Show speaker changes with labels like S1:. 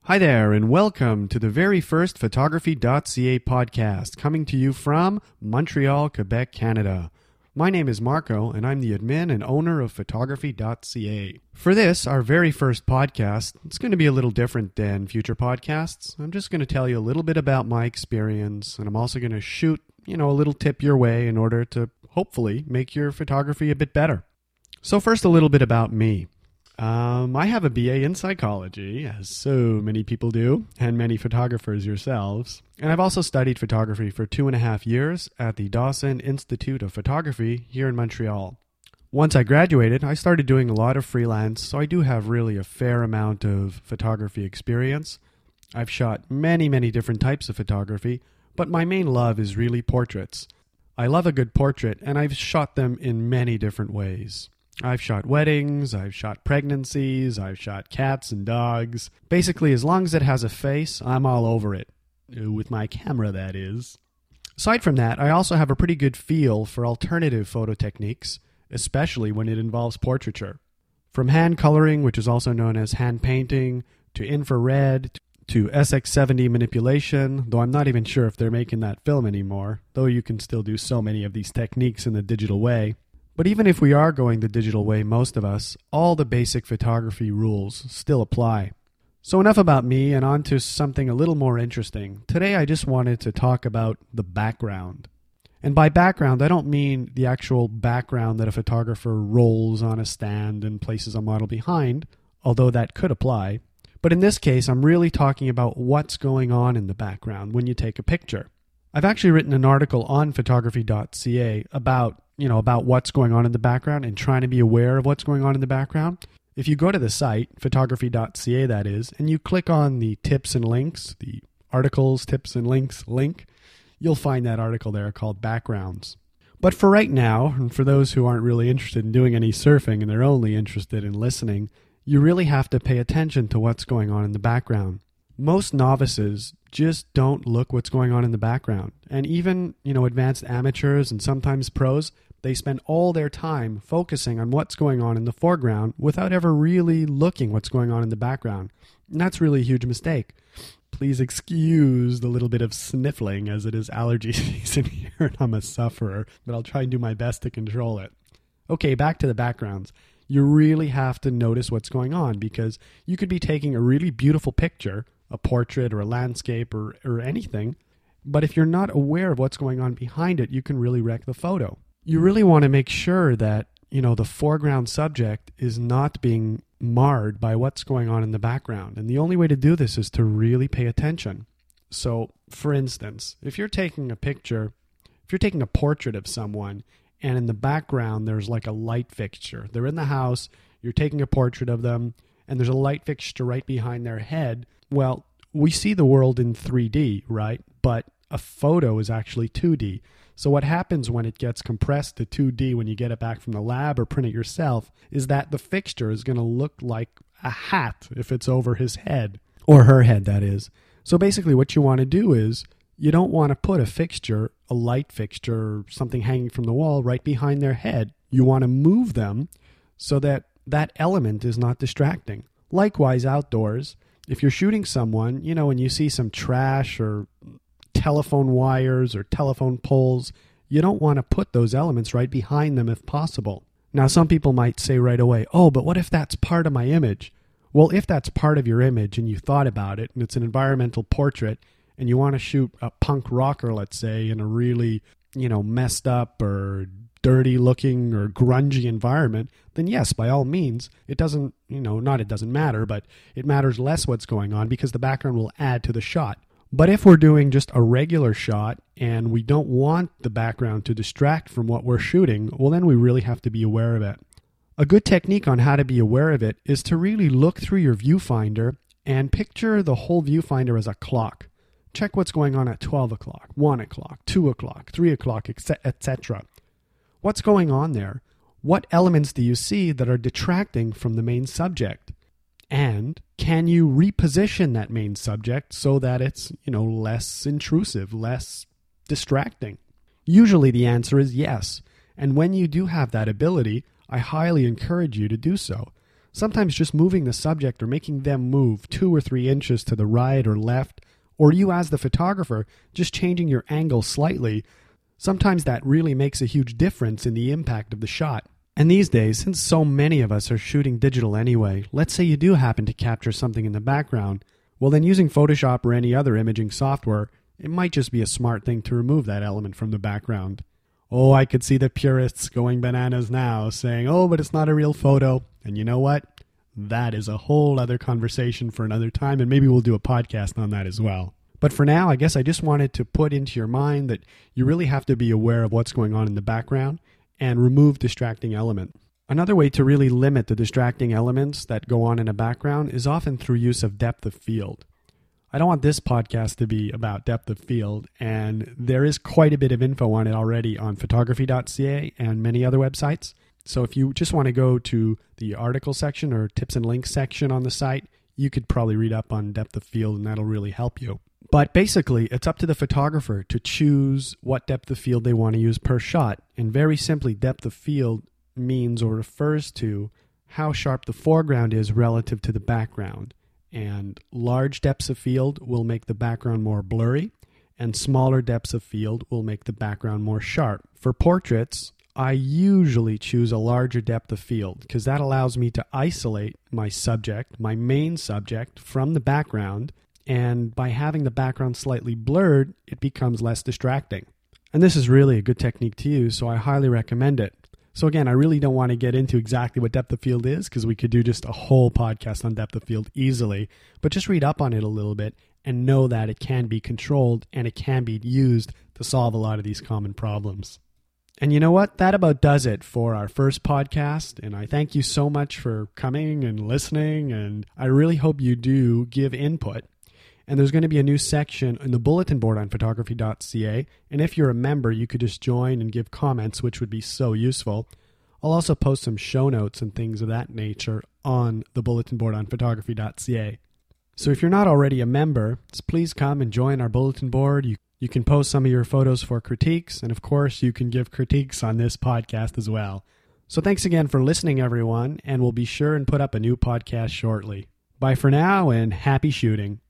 S1: Hi there, and welcome to the very first Photography.ca podcast, coming to you from Montreal, Quebec, Canada. My name is Marco, and I'm the admin and owner of Photography.ca. For this, our very first podcast, it's going to be a little different than future podcasts. I'm just going to tell you a little bit about my experience, and I'm also going to shoot, a little tip your way in order to hopefully make your photography a bit better. So first, a little bit about me. I have a BA in psychology, as so many people do, and many photographers yourselves. And I've also studied photography for 2.5 years at the Dawson Institute of Photography here in Montreal. Once I graduated, I started doing a lot of freelance, so I do have really a fair amount of photography experience. I've shot many different types of photography, but my main love is really portraits. I love a good portrait, and I've shot them in many different ways. I've shot weddings, I've shot pregnancies, I've shot cats and dogs. Basically, as long as it has a face, I'm all over it. With my camera, that is. Aside from that, I also have a pretty good feel for alternative photo techniques, especially when it involves portraiture. From hand coloring, which is also known as hand painting, to infrared, to SX70 manipulation, though I'm not even sure if they're making that film anymore, though you can still do so many of these techniques in the digital way. But even if we are going the digital way, most of us, all the basic photography rules still apply. So enough about me and on to something a little more interesting. Today I just wanted to talk about the background. And by background, I don't mean the actual background that a photographer rolls on a stand and places a model behind, although that could apply. But in this case, I'm really talking about what's going on in the background when you take a picture. I've actually written an article on Photography.ca about what's going on in the background and trying to be aware of what's going on in the background. If you go to the site, Photography.ca that is, and you click on the tips and links, the articles, tips and links link, you'll find that article there called Backgrounds. But for right now, and for those who aren't really interested in doing any surfing and they're only interested in listening, you really have to pay attention to what's going on in the background. Most novices just don't look what's going on in the background. And even, advanced amateurs and sometimes pros, they spend all their time focusing on what's going on in the foreground without ever really looking what's going on in the background. And that's really a huge mistake. Please excuse the little bit of sniffling as it is allergy season here and I'm a sufferer, but I'll try and do my best to control it. Okay, back to the backgrounds. You really have to notice what's going on because you could be taking a really beautiful picture, a portrait or a landscape or anything, but if you're not aware of what's going on behind it, you can really wreck the photo. You really want to make sure that, the foreground subject is not being marred by what's going on in the background. And the only way to do this is to really pay attention. So, for instance, if you're taking a portrait of someone and in the background there's like a light fixture, they're in the house, you're taking a portrait of them, and there's a light fixture right behind their head, well, we see the world in 3D, right? But a photo is actually 2D. So what happens when it gets compressed to 2D when you get it back from the lab or print it yourself is that the fixture is going to look like a hat if it's over his head, or her head, that is. So basically what you want to do is you don't want to put a fixture, a light fixture, or something hanging from the wall right behind their head. You want to move them so that that element is not distracting. Likewise, outdoors, if you're shooting someone, and you see some trash or telephone wires or telephone poles, you don't want to put those elements right behind them if possible. Now, some people might say right away, oh, but what if that's part of my image? Well, if that's part of your image and you thought about it and it's an environmental portrait and you want to shoot a punk rocker, let's say, in a really, messed up or dirty looking or grungy environment, then yes, by all means, it doesn't matter, but it matters less what's going on because the background will add to the shot. But if we're doing just a regular shot and we don't want the background to distract from what we're shooting, well, then we really have to be aware of it. A good technique on how to be aware of it is to really look through your viewfinder and picture the whole viewfinder as a clock. Check what's going on at 12 o'clock, 1 o'clock, 2 o'clock, 3 o'clock, etc. What's going on there? What elements do you see that are detracting from the main subject? And can you reposition that main subject so that it's, less intrusive, less distracting? Usually the answer is yes. And when you do have that ability, I highly encourage you to do so. Sometimes just moving the subject or making them move 2 or 3 inches to the right or left, or you as the photographer just changing your angle slightly, sometimes that really makes a huge difference in the impact of the shot. And these days, since so many of us are shooting digital anyway, let's say you do happen to capture something in the background, well then using Photoshop or any other imaging software, it might just be a smart thing to remove that element from the background. Oh, I could see the purists going bananas now, saying, oh, but it's not a real photo. And you know what? That is a whole other conversation for another time, and maybe we'll do a podcast on that as well. But for now, I guess I just wanted to put into your mind that you really have to be aware of what's going on in the background and remove distracting elements. Another way to really limit the distracting elements that go on in a background is often through use of depth of field. I don't want this podcast to be about depth of field, and there is quite a bit of info on it already on photography.ca and many other websites. So if you just want to go to the article section or tips and links section on the site, you could probably read up on depth of field, and that'll really help you. But basically, it's up to the photographer to choose what depth of field they want to use per shot. And very simply, depth of field means or refers to how sharp the foreground is relative to the background. And large depths of field will make the background more blurry, and smaller depths of field will make the background more sharp. For portraits, I usually choose a larger depth of field because that allows me to isolate my subject, my main subject, from the background, and by having the background slightly blurred, it becomes less distracting. And this is really a good technique to use, so I highly recommend it. So again, I really don't want to get into exactly what depth of field is because we could do just a whole podcast on depth of field easily, but just read up on it a little bit and know that it can be controlled and it can be used to solve a lot of these common problems. And you know what? That about does it for our first podcast, and I thank you so much for coming and listening, and I really hope you do give input. And there's going to be a new section in the bulletin board on photography.ca. And if you're a member, you could just join and give comments, which would be so useful. I'll also post some show notes and things of that nature on the bulletin board on photography.ca. So if you're not already a member, please come and join our bulletin board. You can post some of your photos for critiques. And of course, you can give critiques on this podcast as well. So thanks again for listening, everyone. And we'll be sure and put up a new podcast shortly. Bye for now and happy shooting.